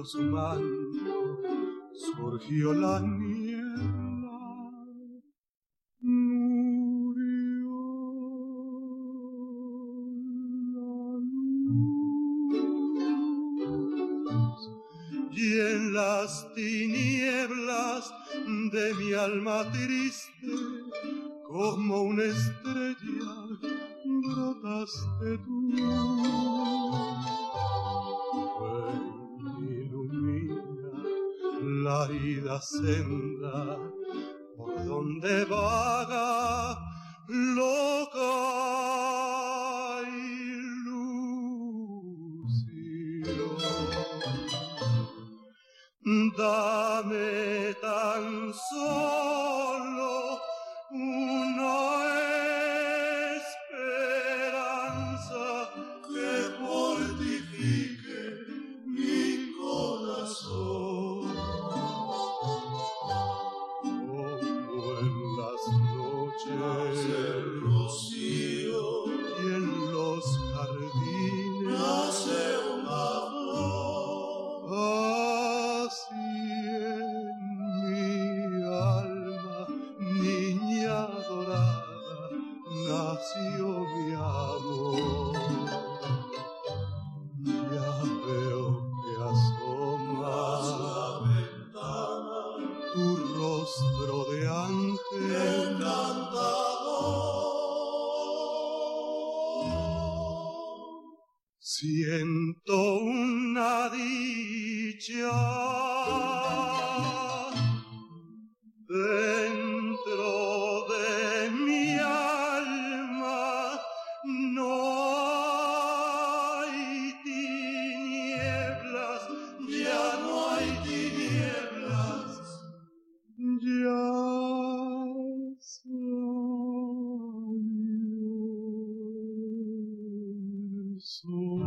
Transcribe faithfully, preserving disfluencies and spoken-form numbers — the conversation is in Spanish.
su manto surgió la niebla, murió la luz, y en las tinieblas de mi alma triste, como una estrella, brotaste tú. Ven, ilumina la ida senda por donde vaga loca ilusión. Dame tan solo una esperanza que fortifique mi corazón. Como en las noches el rocío y en los jardines nace una flor, así en mi alma, niña dorada, nació mi amor. Ya veo que asoma la ventana tu rostro de ángel encantador. Siento una dicha dentro de mi alma, no hay tinieblas, ya no hay tinieblas, ya salió el sol.